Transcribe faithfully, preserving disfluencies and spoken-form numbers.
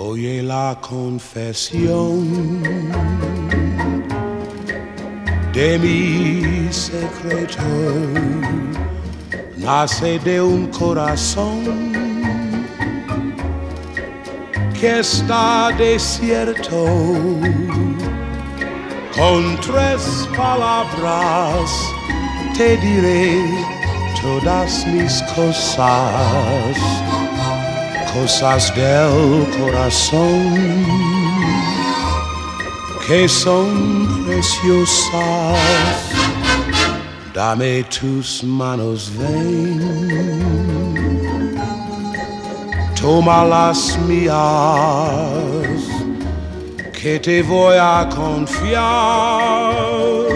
Oye la confesión de mi secreto, nace de un corazón que está desierto. Con tres palabras te diré todas mis cosas, cosas del corazón que son preciosas. Dame tus manos, ven, toma las mías, que te voy a confiar